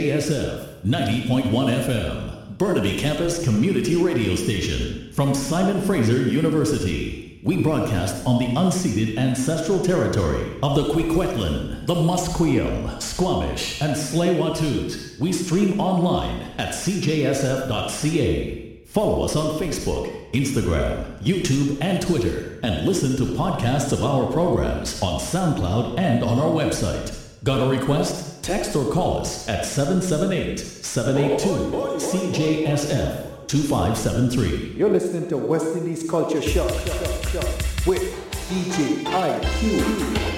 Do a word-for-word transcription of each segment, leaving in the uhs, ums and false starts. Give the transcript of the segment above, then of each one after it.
A S F ninety point one F M, Burnaby Campus Community Radio Station. From Simon Fraser University, we broadcast on the unceded ancestral territory of the Kwikwetlan, the Musqueam, Squamish, and Tsleil-Waututh. We stream online at c j s f dot c a. Follow us on Facebook, Instagram, YouTube, and Twitter, and listen to podcasts of our programs on SoundCloud and on our website. Got a request? Text or call us at seven seven eight, seven eight two, C J S F two five seven three. You're listening to West Indies Culture Shock with D J I Q.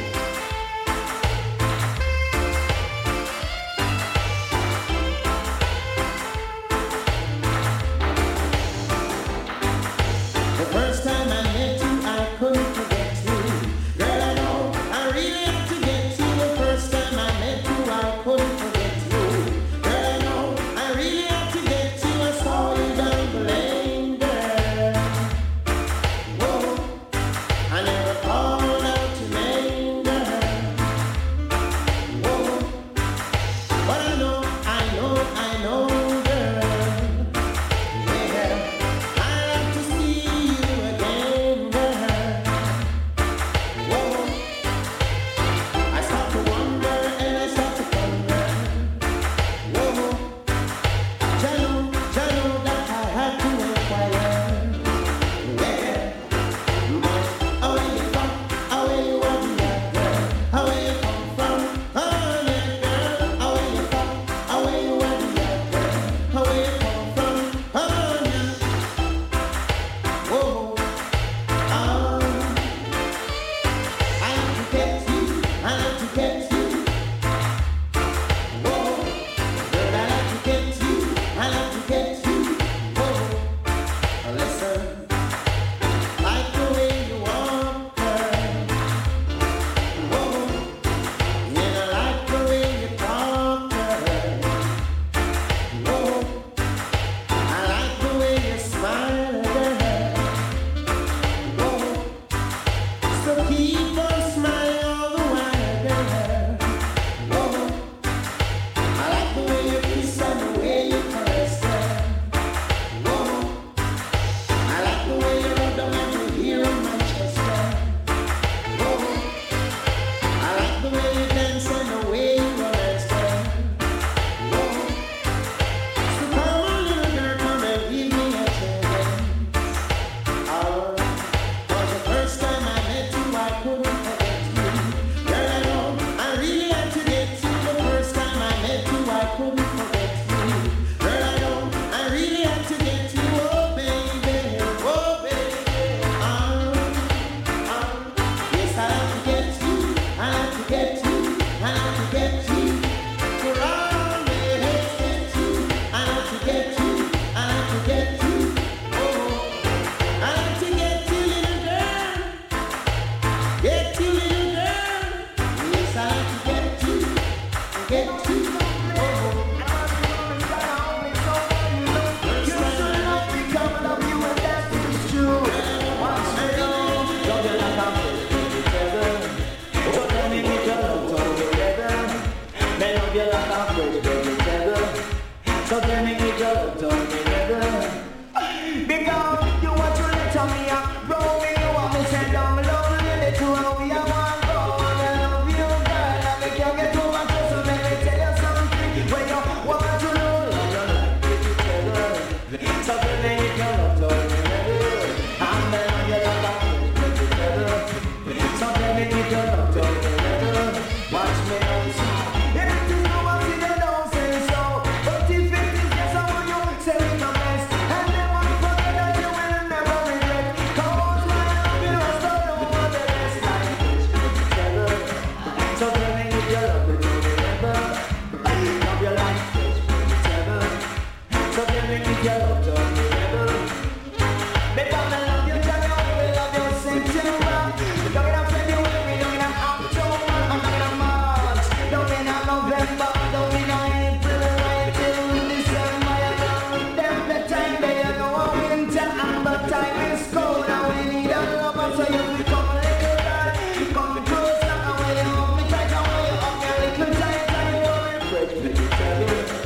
Together.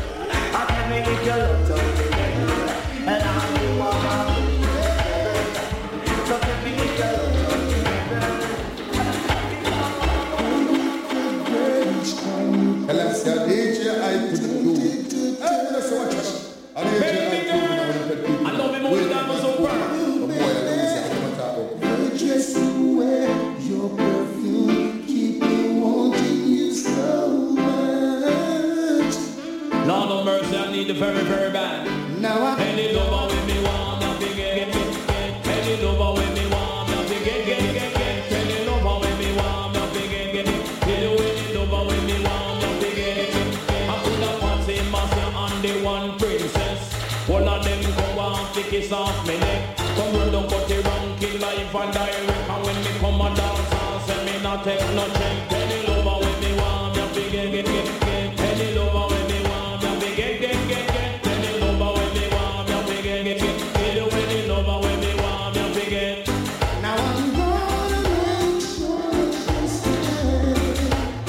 me if you love to be better. And I do want my baby. So tell me if you love to be better. And let's get D J I to the crew. Hey, let's watch it. Baby girl, I love him more than I'm so proud. The dress you wear, your perfume, keep me wanting you so much. Lord of mercy, I need the very, very bad. Now I any lover with me want to get, get, get, get. Any lover with me want to get, get, get, get. Any lover with me want to get, get, get. Any lover with me want to get, get, get. I put a fancy master on the one princess. All of them go on to kiss off me neck. Come run down but the wrong kill life and direct. And when me come a dance and say me not take no check. Any lover with me want me to get, get, get, get. Any lover with me want me to get, get, get, get. Any lover with me want me to get, get, get. Any lover with me want me to get. Now I'm gonna make sure you stay.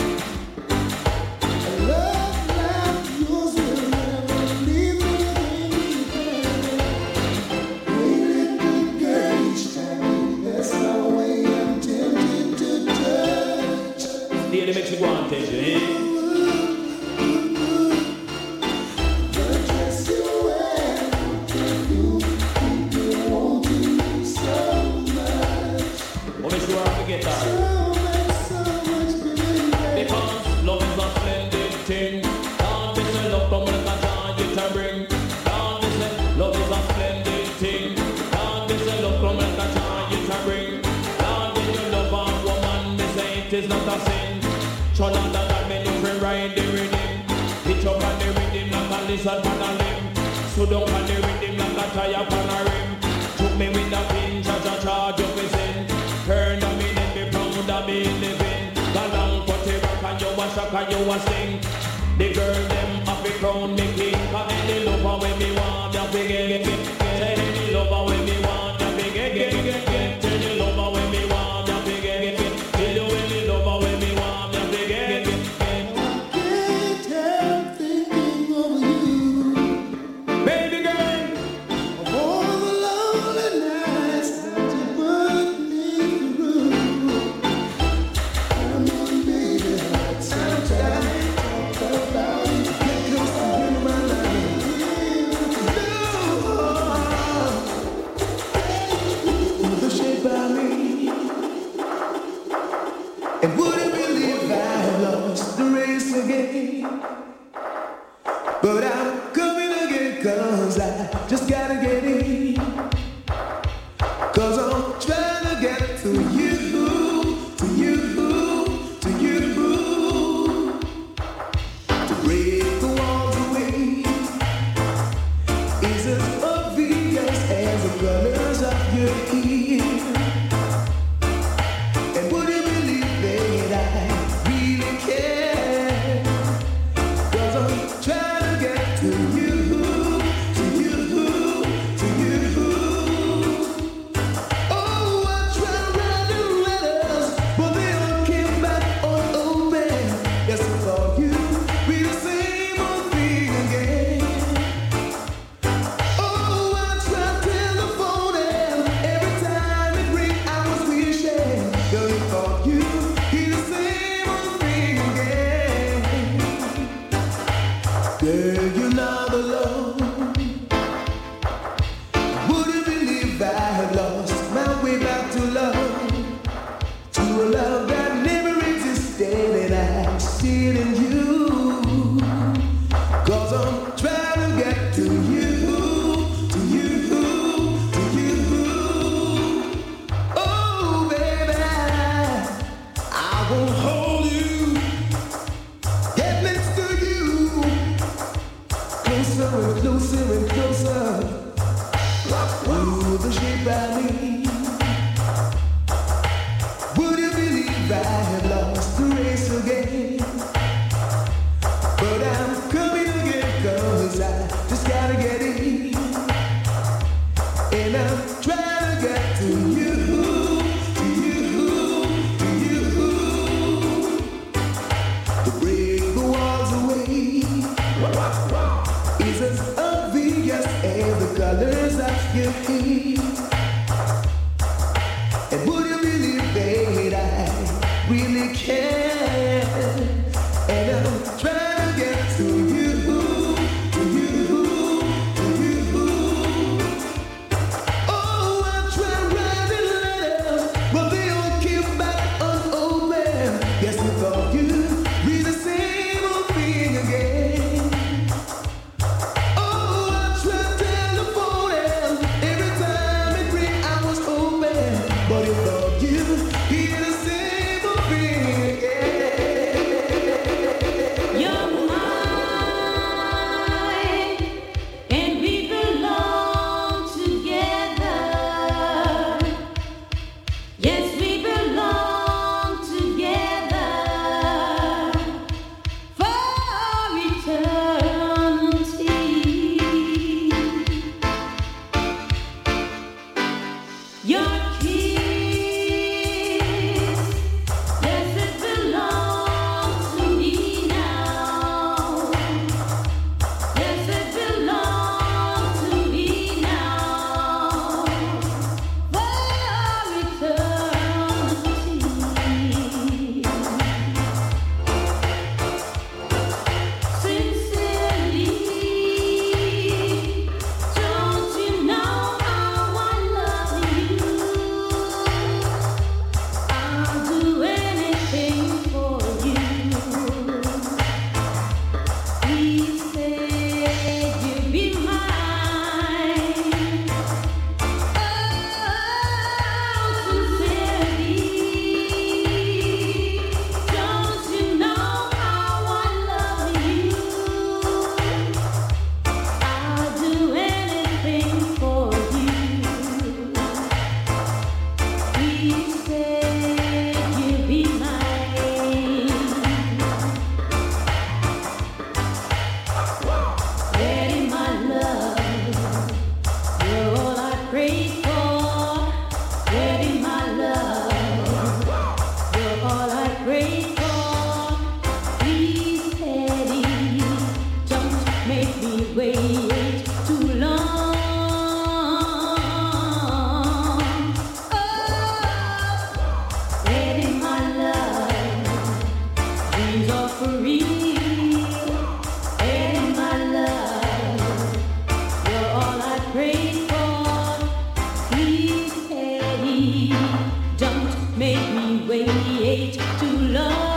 A love like yours will never leave me anywhere. Wait, little girl, each time you pass my way, I'm tempted to touch. Dear, they make you go and take you, eh? The dress you wear, you keep me wanting you so much. Oh, make sure I forget that. So much, so much, baby. Because love is a splendid thing. God, this is love from the country you can bring. God, this is love is a splendid thing. God, this is love from the country you can bring. God, when you love a woman, they say it is not a sin. Shut up that man who can ride the rhythm. Pitch up on the rhythm like a lizard on a limb. So down on the rhythm like a tire on a rim. Took me with a pin, cha-cha-charge up his in. Turn a minute, be proud of me living. Galang put the rock and you a shock and you a sing. The girl them have to crown me king. Cause any lover when me want ya fi get, get, get. Say any lover when me want ya fi get, get, get, get. Any lover when me want ya fi get, get, get. Tell you any lover when me want ya fi get, get, get, get. Can't help thinking of you. Baby girl, Of all the lonely nights that you put me through. Come on, baby, let's have time. Talk about it. Get close to you, my love. Ooh, the shape by me. And wouldn't believe I lost the race again. But I'm coming again, cause I just gotta get in. Cause I'm trying to get to you, to you, to you. To break the walls away is as obvious as the colors of your hair. And would you believe that I really care? Cause I'm trying to get to you, to you, to you. Oh, I tried writing letters, but they all came back unopened. Yes, I thought you'd be the same old thing again. Oh, I tried telephone and every time it rang, I was wishing. Girl, you thought you'd be the same old thing again. Girl, you're not alone. Wouldn't believe I had lost my way back to love, to a love that never existed, and I see it in you. Cause I'm trying to get to you, to you, to you. Oh, baby, I won't hold you, get next to you, closer and closer and closer. Ooh, the shape I need. Would you believe I have lost the race again? But I'm coming again, cause I just gotta get in. And I'm trying to get to you, to you, to you. To break the walls away is as obvious as the colors of your hair. And would you believe that I really care? And I'm trying to get to you, to you, to you. Oh, I tried writing letters, but they all came back unopened. Guess we thought you'd be the same old thing again. Oh, I tried telephoning, every time it rang I was hoping, but you thought you'd be the same old thing again. You're mine, and we belong together. Yes, we belong together for eternity. Your kiss, yes, it belongs to me now. Yes, it belongs to me now for eternity. Sincerely, don't you know how I love you? I'll do anything for you. Please say you'll be mine. Oh, sincerely, don't you know how I love you? I'll do anything for you. Please say you'll be mine. Daddy, my love, you're all I pray for. Daddy, my love, you're all I pray for. Please, Daddy, don't make me wait too long. Oh, Daddy, my love, dreams are for real. Daddy, my love, you're all I pray for. Please, Daddy, don't make me wait too long.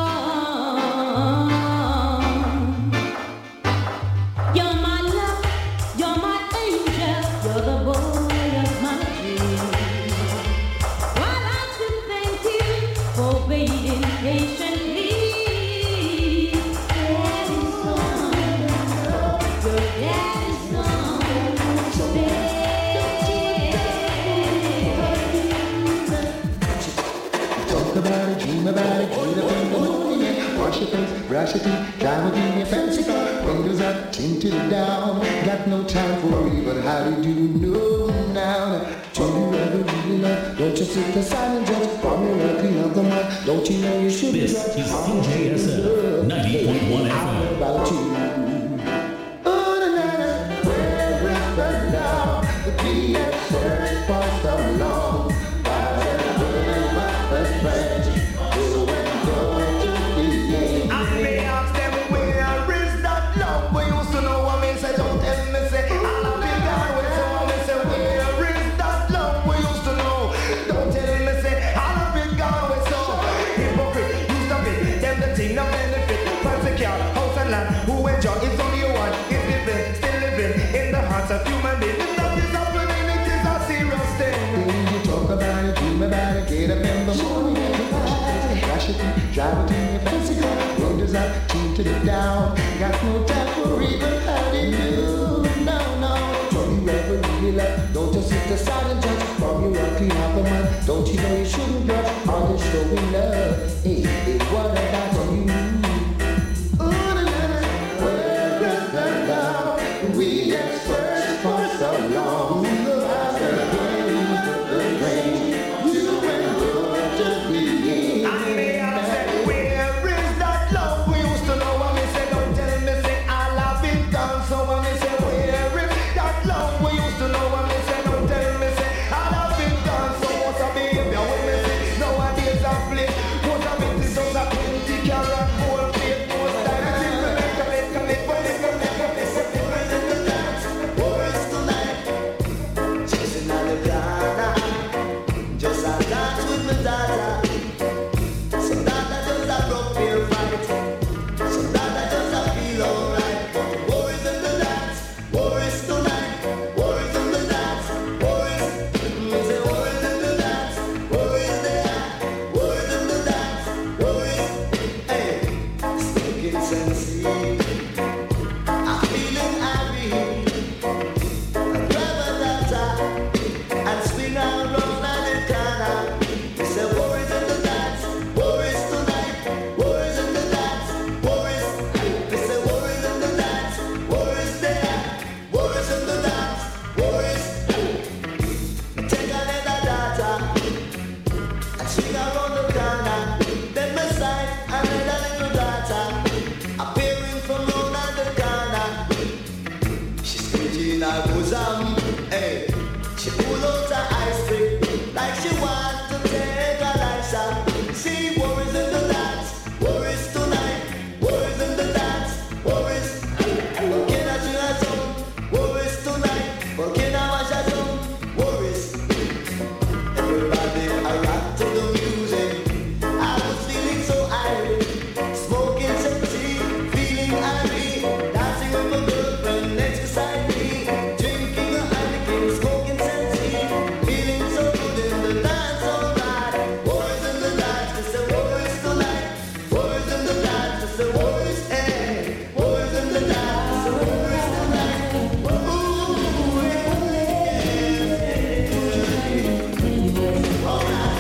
You're my love, you're my angel, you're the boy of my dreams. Well, I should thank you for waiting patiently. Daddy's son, your daddy's son. Talk about it, dream about it, get up in the morning, wash your face, brush your teeth, drive with your fancy car, windows up, tinted down, got no time for you, but how do you know now? Do you ever really love? Don't you sit aside and judge from your lucky of the month? Don't you know you should be This right? is D J S F ninety point one F I know M. about you. Oh, na, na, na, where is the love that we have searched for so long? Why have you been my best friend? You and going to the end. I may ask them where is that love? We used to know what me say, don't tell me say I love you God. We say what me say, where is that love? We used to know. Don't tell me say I love you God. We so hypocrite used to be them the thing no benefit. Persecute house and land. Who enjoy it's only one. Is living, still living in the hearts of human beings. If that is happening, it is a serious thing. When you talk about it, dream about it, get up in the morning, wash your teeth, drive it in your fancy car, windows up, tinted it down, got no time for even how to do. No, no, don't you ever really love? Don't just sit aside and judge from your lucky half a month. Don't you know you shouldn't judge on this showing love? Hey, hey, what about you? Ooh, na, na, na, where is the love we have searched for so long? I may have said, where is that love? We used to know what me say, don't tell me say I love it, cause someone bosom. Hey, she pull out her ice pick like she want to take a life shot. See worries in the dance, worries tonight, worries in the dance, worries. Volcano she has some worries tonight, volcano mash has some worries. Everybody a rock to the music. I was feeling so irate, smoking some tea, feeling irate, dancing with my girlfriend next beside me, drinking a Heineken, smoking some tea, feeling so good in the dance all night. Worries in the dance, they say worries tonight, worries in the dance, they say worries, eh, worries in the dance, they say worries tonight. Ooh, yeah, all right.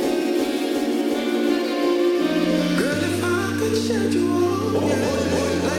Girl, if I could shed you all, yeah.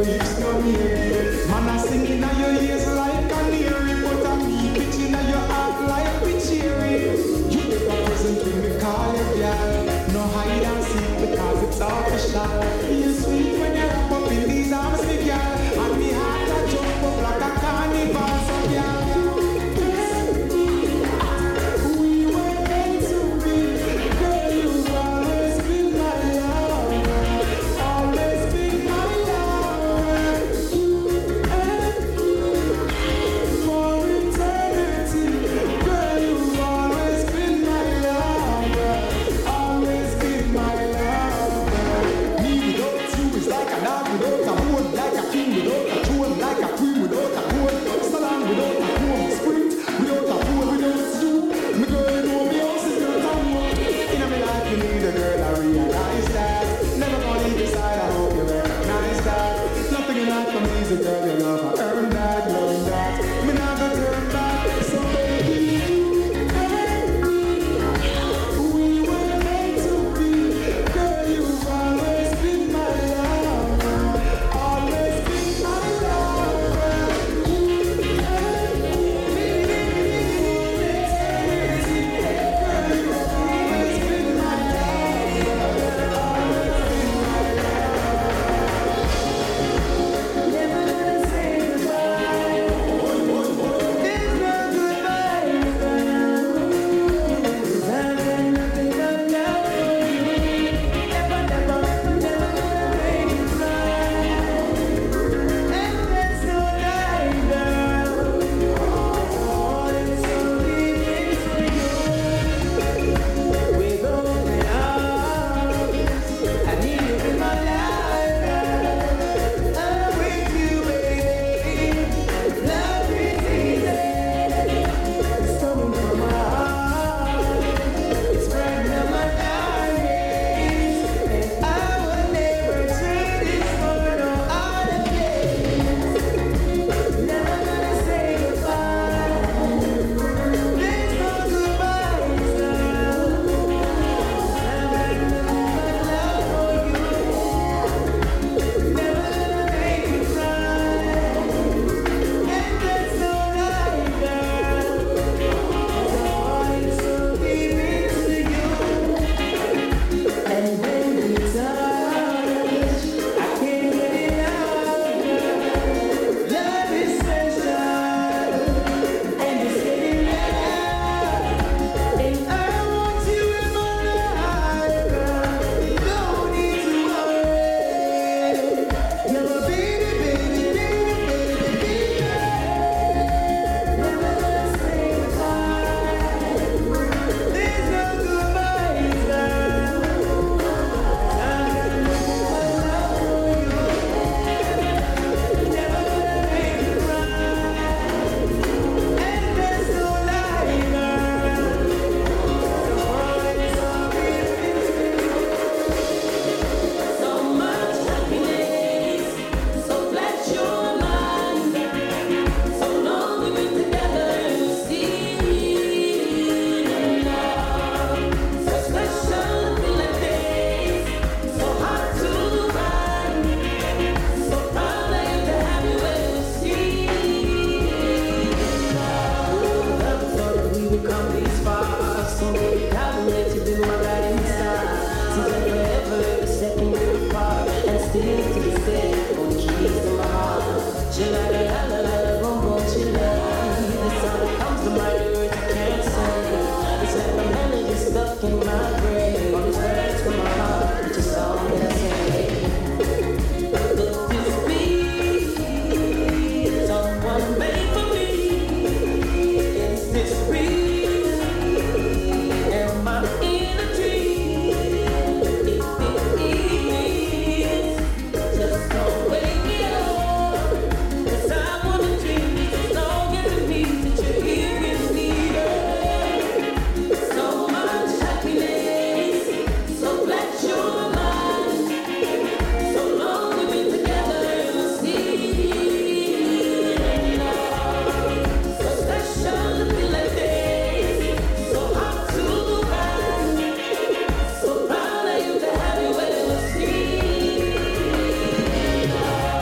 your hips, no near. Man, I sing in your ears like canary, but I me pitch in your heart like pitchery. You never present when we call you girl. No hide and seek because it's official. You're sweet when you wrap up in these arms, me girl. And me heart a jump up like a carnival, so girl. We were meant to be, girl. You've always been my love, always been my love. For eternity, girl. You've always been my love, always been my love. Me without you is like a dog without a bone, like a king without a throne, like a queen without a coat, salon without a comb, sprint without a pole, without you. Me girl, you know me house is built on one. In my life, you need a girl, I realize that. Never gonna leave your side, I hope you recognize that. Nothing in life for me is a girl you love.